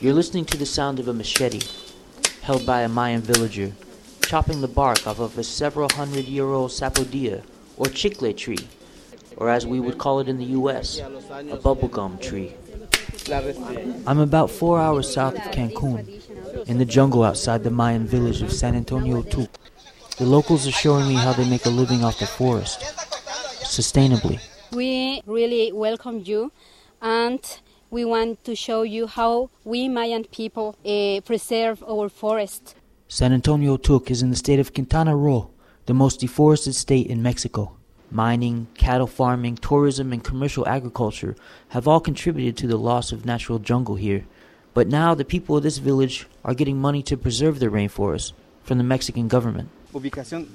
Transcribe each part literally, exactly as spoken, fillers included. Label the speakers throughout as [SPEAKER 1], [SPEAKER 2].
[SPEAKER 1] You're listening to the sound of a machete, held by a Mayan villager, chopping the bark off of a several hundred year old sapodilla, or chicle tree, or as we would call it in the U S, a bubblegum tree. I'm about four hours south of Cancun, in the jungle outside the Mayan village of San Antonio Tuc. The locals are showing me how they make a living off the forest, sustainably.
[SPEAKER 2] We really welcome you, and we want to show you how we Mayan people uh, preserve our forest.
[SPEAKER 1] San Antonio Tuc is in the state of Quintana Roo, the most deforested state in Mexico. Mining, cattle farming, tourism, and commercial agriculture have all contributed to the loss of natural jungle here. But now the people of this village are getting money to preserve their rainforest from the Mexican government.
[SPEAKER 2] We can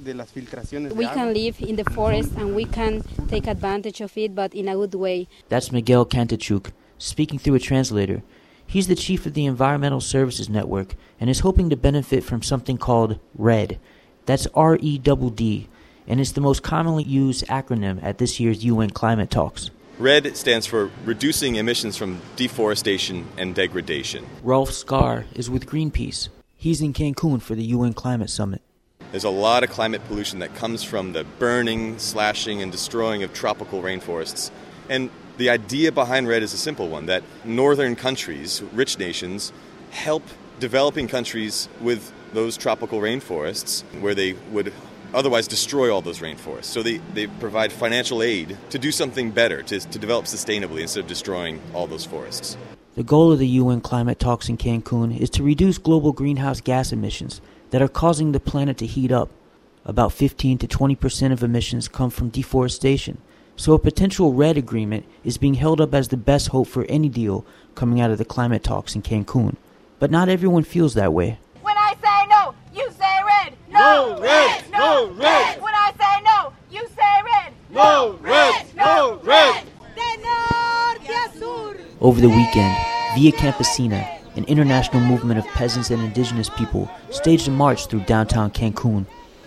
[SPEAKER 2] live in the forest and we can take advantage of it, but in a good way.
[SPEAKER 1] That's Miguel Cantachuk, speaking through a translator. He's the chief of the Environmental Services Network and is hoping to benefit from something called REDD. That's R E D D, and it's the most commonly used acronym at this year's U N climate talks.
[SPEAKER 3] REDD stands for Reducing Emissions from Deforestation and Degradation.
[SPEAKER 1] Rolf Skar is with Greenpeace. He's in Cancun for the U N Climate Summit.
[SPEAKER 3] There's a lot of climate pollution that comes from the burning, slashing, and destroying of tropical rainforests. And the idea behind REDD is a simple one, that northern countries, rich nations, help developing countries with those tropical rainforests where they would otherwise destroy all those rainforests. So they, they provide financial aid to do something better, to, to develop sustainably instead of destroying all those forests.
[SPEAKER 1] The goal of the U N climate talks in Cancun is to reduce global greenhouse gas emissions that are causing the planet to heat up. About fifteen to twenty percent of emissions come from deforestation. So a potential REDD agreement is being held up as the best hope for any deal coming out of the climate talks in Cancun. But not everyone feels that way.
[SPEAKER 4] When I say no, you say REDD. No, no REDD, no REDD. When I say no, you say REDD. No REDD, no REDD.
[SPEAKER 1] Over the weekend, Via Campesina, an international movement of peasants and indigenous people, staged a march through downtown Cancun.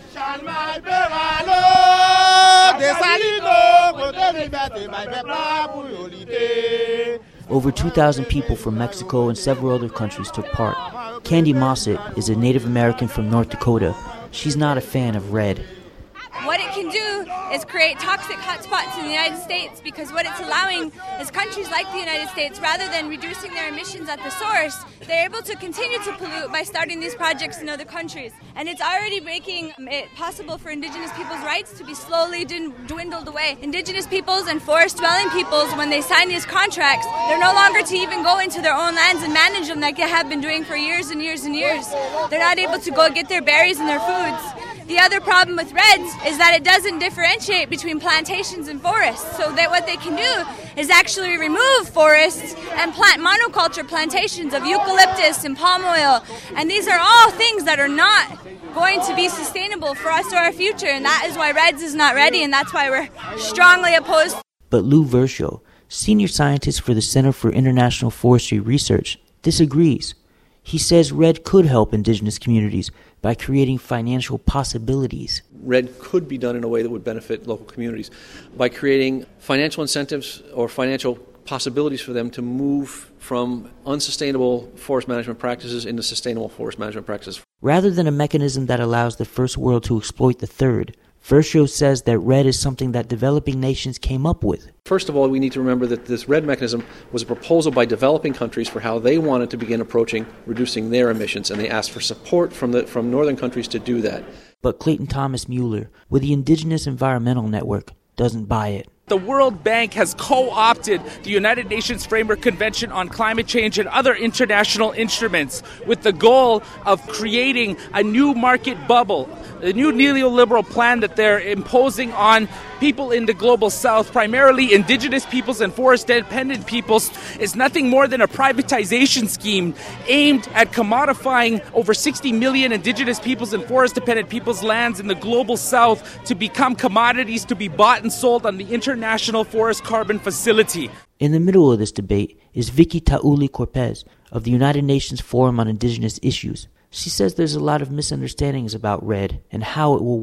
[SPEAKER 1] Over two thousand people from Mexico and several other countries took part. Candy Mossett is a Native American from North Dakota. She's not a fan of REDD.
[SPEAKER 5] What it can do is create toxic hotspots in the United States, because what it's allowing is countries like the United States, rather than reducing their emissions at the source, they're able to continue to pollute by starting these projects in other countries. And it's already making it possible for indigenous people's rights to be slowly dwindled away. Indigenous peoples and forest-dwelling peoples, when they sign these contracts, they're no longer to even go into their own lands and manage them like they have been doing for years and years and years. They're not able to go get their berries and their foods. The other problem with REDDs is that it doesn't differentiate between plantations and forests. So that what they can do is actually remove forests and plant monoculture plantations of eucalyptus and palm oil. And these are all things that are not going to be sustainable for us or our future. And that is why REDDs is not ready, and that's why we're strongly opposed.
[SPEAKER 1] But Lou Verscho, senior scientist for the Center for International Forestry Research, disagrees. He says REDD could help indigenous communities by creating financial possibilities.
[SPEAKER 6] REDD could be done in a way that would benefit local communities by creating financial incentives or financial possibilities for them to move from unsustainable forest management practices into sustainable forest management practices.
[SPEAKER 1] Rather than a mechanism that allows the first world to exploit the third, Verscho says that REDD is something that developing nations came up with.
[SPEAKER 6] First of all, we need to remember that this REDD mechanism was a proposal by developing countries for how they wanted to begin approaching reducing their emissions, and they asked for support from the from northern countries to do that.
[SPEAKER 1] But Clayton Thomas Mueller, with the Indigenous Environmental Network, doesn't buy it.
[SPEAKER 7] The World Bank has co-opted the United Nations Framework Convention on Climate Change and other international instruments with the goal of creating a new market bubble, a new neoliberal plan that they're imposing on people in the global south, primarily indigenous peoples and forest-dependent peoples, is nothing more than a privatization scheme aimed at commodifying over sixty million indigenous peoples and forest-dependent peoples' lands in the global south to become commodities to be bought and sold on the International Forest Carbon Facility.
[SPEAKER 1] In the middle of this debate is Vicky Tauli Corpez of the United Nations Forum on Indigenous Issues. She says there's a lot of misunderstandings about REDD and how it will work.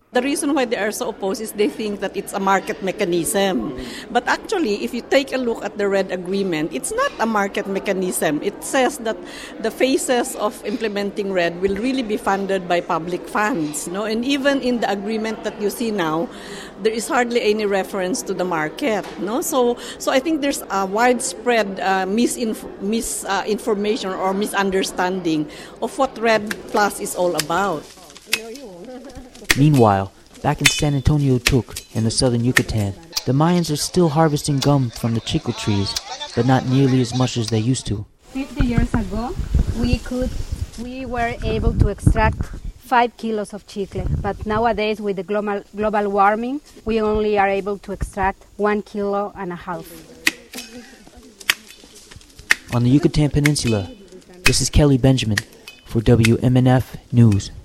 [SPEAKER 8] The reason why they are so opposed is they think that it's a market mechanism. But actually, if you take a look at the REDD agreement, it's not a market mechanism. It says that the phases of implementing REDD will really be funded by public funds. No? And even in the agreement that you see now, there is hardly any reference to the market. No? So, so I think there's a widespread uh, misinf- misinformation uh, or misunderstanding of what REDD Plus is all about.
[SPEAKER 1] Meanwhile, back in San Antonio Tuc in the southern Yucatan, the Mayans are still harvesting gum from the chicle trees, but not nearly as much as they used to.
[SPEAKER 2] Fifty years ago, we could, we were able to extract five kilos of chicle, but nowadays with the global global warming, we only are able to extract one kilo and a half.
[SPEAKER 1] On the Yucatan Peninsula, this is Kelly Benjamin for W M N F News.